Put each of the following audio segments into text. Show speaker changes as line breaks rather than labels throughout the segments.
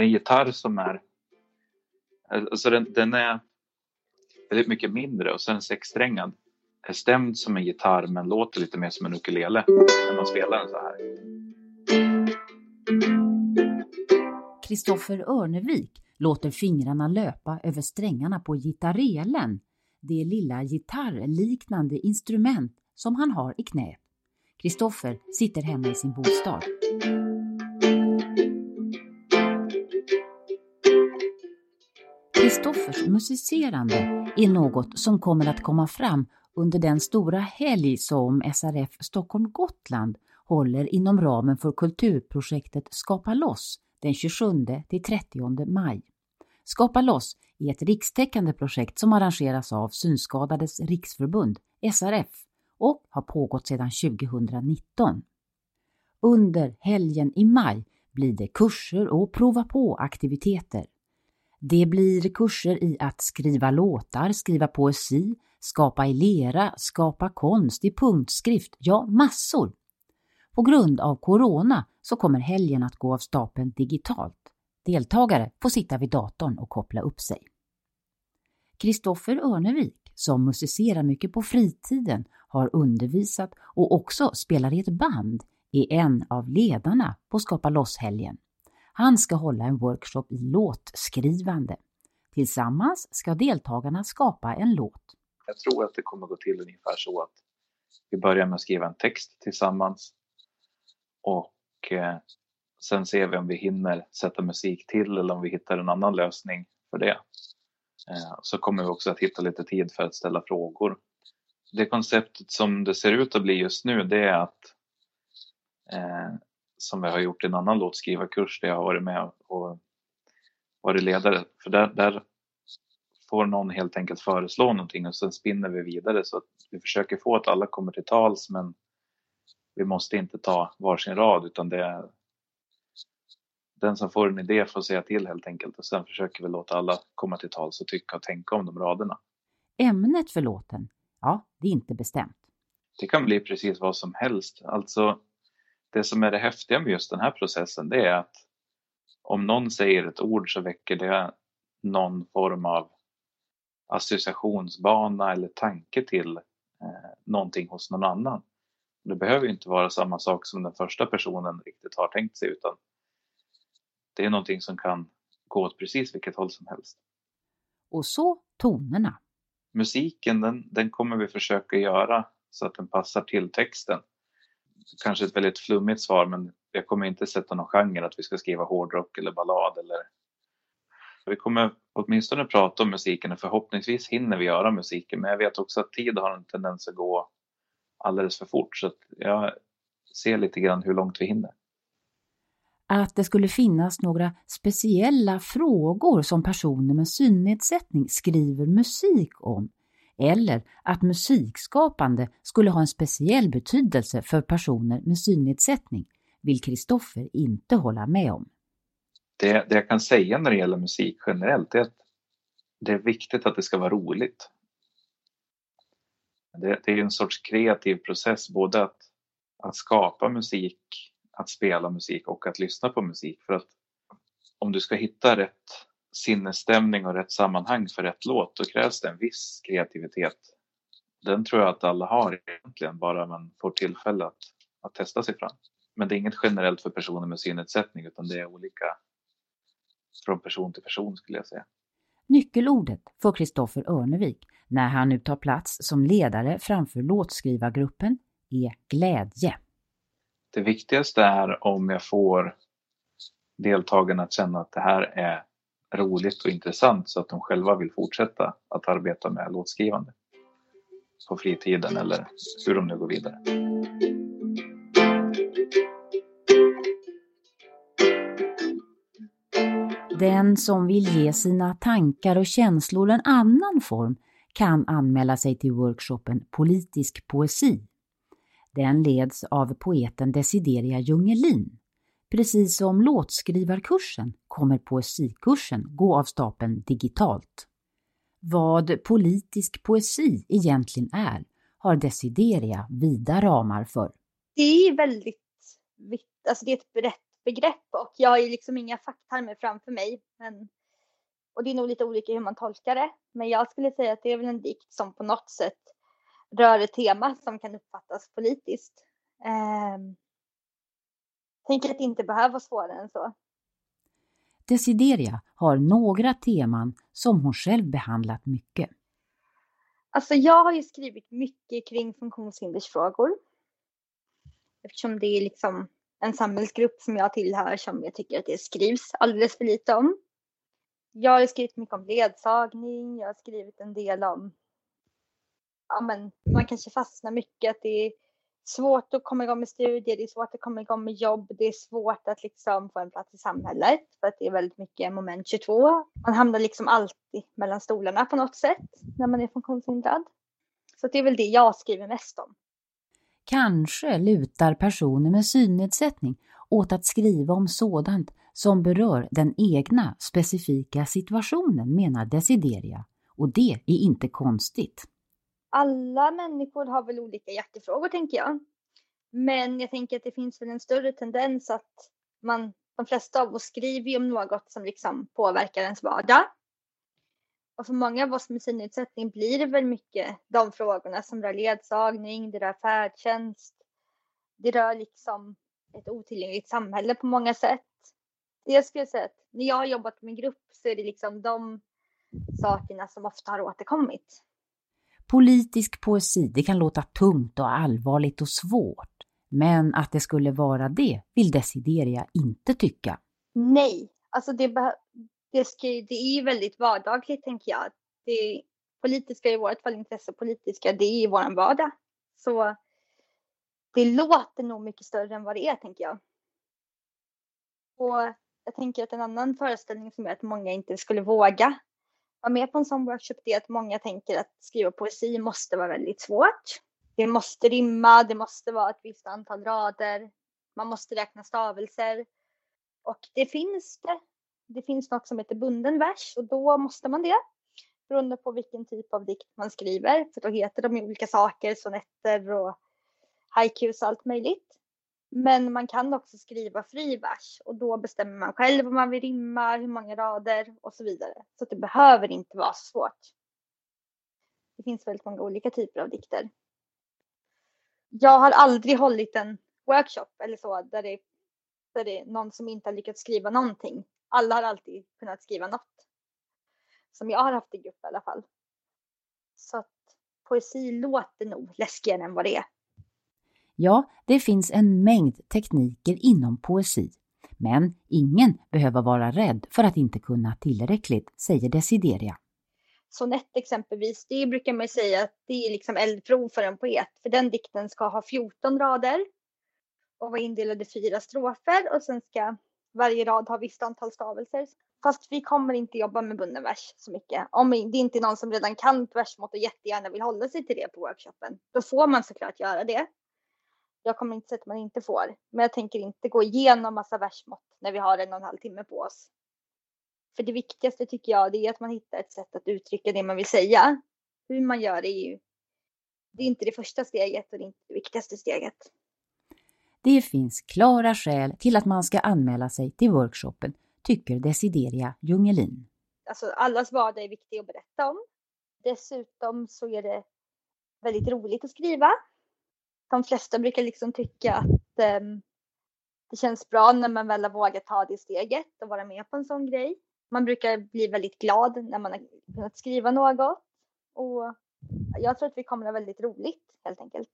en gitarr som är, alltså den är väldigt mycket mindre och sen sexsträngad. Är stämd som en gitarr men låter lite mer som en ukulele när man spelar den så här.
Kristoffer Örnevik låter fingrarna löpa över strängarna på gitarrelen, det lilla gitarrliknande instrument som han har i knät. Kristoffer sitter hemma i sin bostad. Kristoffers musicerande är något som kommer att komma fram under den stora helg som SRF Stockholm-Gotland håller inom ramen för kulturprojektet Skapa loss den 27-30 maj. Skapa loss är ett rikstäckande projekt som arrangeras av Synskadades riksförbund, SRF, och har pågått sedan 2019. Under helgen i maj blir det kurser och prova på aktiviteter. Det blir kurser i att skriva låtar, skriva poesi, skapa i lera, skapa konst i punktskrift, ja massor. På grund av corona så kommer helgen att gå av stapeln digitalt. Deltagare får sitta vid datorn och koppla upp sig. Kristoffer Örnevik, som musicerar mycket på fritiden, har undervisat och också spelar i ett band, är en av ledarna på Skapa loss-helgen. Han ska hålla en workshop i låtskrivande. Tillsammans ska deltagarna skapa en låt.
Jag tror att det kommer gå till ungefär så att vi börjar med att skriva en text tillsammans. Och sen ser vi om vi hinner sätta musik till eller om vi hittar en annan lösning för det. Så kommer vi också att hitta lite tid för att ställa frågor. Det konceptet som det ser ut att bli just nu, det är att som vi har gjort i en annan låtskrivarkurs där jag har varit med och varit ledare. För där får någon helt enkelt föreslå någonting och sen spinner vi vidare så att vi försöker få att alla kommer till tals, men vi måste inte ta varsin rad utan det är den som får en idé får säga till helt enkelt och sen försöker vi låta alla komma till tals och tycka och tänka om de raderna.
Ämnet för låten, ja, det är inte bestämt.
Det kan bli precis vad som helst. Alltså det som är det häftiga med just den här processen, det är att om någon säger ett ord så väcker det någon form av associationsbana eller tanke till någonting hos någon annan. Det behöver inte vara samma sak som den första personen riktigt har tänkt sig, utan det är någonting som kan gå åt precis vilket håll som helst.
Och så tonerna.
Musiken den kommer vi försöka göra så att den passar till texten. Kanske ett väldigt flummigt svar, men jag kommer inte sätta någon genre att vi ska skriva hårdrock eller ballad. Vi kommer åtminstone prata om musiken och förhoppningsvis hinner vi göra musiken. Men jag vet också att tid har en tendens att gå alldeles för fort. Så att jag ser lite grann hur långt vi hinner.
Att det skulle finnas några speciella frågor som personer med synnedsättning skriver musik om. Eller att musikskapande skulle ha en speciell betydelse för personer med synnedsättning vill Kristoffer inte hålla med om.
Det jag kan säga när det gäller musik generellt är att det är viktigt att det ska vara roligt. Det är en sorts kreativ process både att skapa musik, att spela musik och att lyssna på musik. För att om du ska hitta rätt sinnesstämning och rätt sammanhang för rätt låt, då krävs det en viss kreativitet. Den tror jag att alla har egentligen, bara man får tillfälle att testa sig fram. Men det är inget generellt för personer med synnedsättning, utan det är olika från person till person skulle jag säga.
Nyckelordet för Kristoffer Örnevik när han nu tar plats som ledare framför låtskrivargruppen är glädje.
Det viktigaste är om jag får deltagarna att känna att det här är roligt och intressant så att de själva vill fortsätta att arbeta med låtskrivande på fritiden eller hur de nu går vidare.
Den som vill ge sina tankar och känslor en annan form kan anmäla sig till workshopen Politisk poesi. Den leds av poeten Desideria Jungelin. Precis som låtskrivarkursen kommer poesikursen gå av stapeln digitalt. Vad politisk poesi egentligen är har Desideria vida ramar för.
Det är väldigt vitt, alltså det är ett brett begrepp och jag har ju liksom inga facktermer framför mig. Och det är nog lite olika hur man tolkar det. Men jag skulle säga att det är väl en dikt som på något sätt rör ett tema som kan uppfattas politiskt. Tänker att det inte behöver vara svårare än så.
Desideria har några teman som hon själv behandlat mycket.
Alltså jag har ju skrivit mycket kring funktionshindersfrågor. Eftersom det är liksom en samhällsgrupp som jag tillhör som jag tycker att det skrivs alldeles för lite om. Jag har skrivit mycket om ledsagning, jag har skrivit en del om, man kanske fastnar mycket att det är svårt att komma igång med studier, det är svårt att komma igång med jobb, det är svårt att liksom få en plats i samhället för att det är väldigt mycket moment 22. Man hamnar liksom alltid mellan stolarna på något sätt när man är funktionshindrad. Så det är väl det jag skriver mest om.
Kanske lutar personer med synnedsättning åt att skriva om sådant som berör den egna specifika situationen, menar Desideria. Och det är inte konstigt.
Alla människor har väl olika hjärtefrågor, tänker jag. Men jag tänker att det finns väl en större tendens att de flesta av oss skriver om något som liksom påverkar ens vardag. Och för många av oss med synnedsättning blir det väl mycket de frågorna som rör ledsagning, det rör färdtjänst. Det rör liksom ett otillgängligt samhälle på många sätt. Jag skulle säga att när jag har jobbat med grupp så är det liksom de sakerna som ofta har återkommit.
Politisk poesi, det kan låta tungt och allvarligt och svårt. Men att det skulle vara det vill Desideria inte tycka.
Nej, alltså det är ju väldigt vardagligt, tänker jag. Det politiska i vårt fall, intressepolitiska, det är i vår vardag. Så det låter nog mycket större än vad det är, tänker jag. Och jag tänker att en annan föreställning som är att många inte skulle våga vara med på en sån workshop är att många tänker att skriva poesi måste vara väldigt svårt. Det måste rimma, det måste vara ett visst antal rader, man måste räkna stavelser. Och det finns något som heter bunden vers och då måste man det. Beroende på vilken typ av dikt man skriver. För då heter de olika saker, sonetter och haikus och allt möjligt. Men man kan också skriva fri vers och då bestämmer man själv vad man vill rimma, hur många rader och så vidare. Så det behöver inte vara svårt. Det finns väldigt många olika typer av dikter. Jag har aldrig hållit en workshop eller så där det är någon som inte har lyckats skriva någonting. Alla har alltid kunnat skriva något. Som jag har haft i grupp i alla fall. Så att poesi låter nog läskigare än vad det är.
Ja, det finns en mängd tekniker inom poesi. Men ingen behöver vara rädd för att inte kunna tillräckligt, säger Desideria.
Sonett exempelvis, det brukar man säga att det är liksom eldprov för en poet. För den dikten ska ha 14 rader och vara indelad i 4 strofer. Och sen ska varje rad ha visst antal stavelser. Fast vi kommer inte jobba med bunden vers så mycket. Om det inte är någon som redan kan ett versmått och jättegärna vill hålla sig till det på workshopen. Då får man såklart göra det. Jag kommer inte säga att man inte får. Men jag tänker inte gå igenom massa versmått när vi har 1,5 timme på oss. För det viktigaste tycker jag det är att man hittar ett sätt att uttrycka det man vill säga. Hur man gör det är inte det första steget och det är inte det viktigaste steget.
Det finns klara skäl till att man ska anmäla sig till workshopen, tycker Desideria Jungelin.
Alltså allas vardag är viktig att berätta om. Dessutom så är det väldigt roligt att skriva. De flesta brukar liksom tycka att det känns bra när man väl vågar ta det steget och vara med på en sån grej. Man brukar bli väldigt glad när man har kunnat skriva något. Och jag tror att vi kommer att ha väldigt roligt helt enkelt.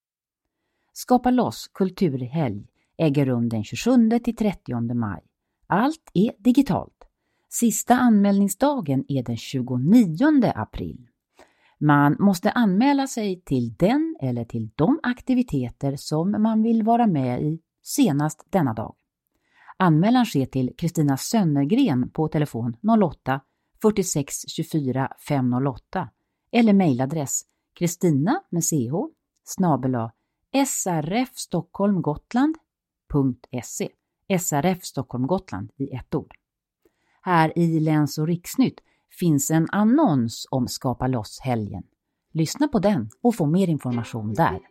Skapa loss kulturhelg äger rum den 27-30 maj. Allt är digitalt. Sista anmälningsdagen är den 29 april. Man måste anmäla sig till den eller till de aktiviteter som man vill vara med i senast denna dag. Anmälan sker till Kristina Sönnergren på telefon 08 46 24 508 eller mejladress kristina med ch /srfstockholmgotland.se SRF Stockholm Gotland i ett ord. Här i Läns- och Riksnytt finns en annons om Skapa loss helgen. Lyssna på den och få mer information där.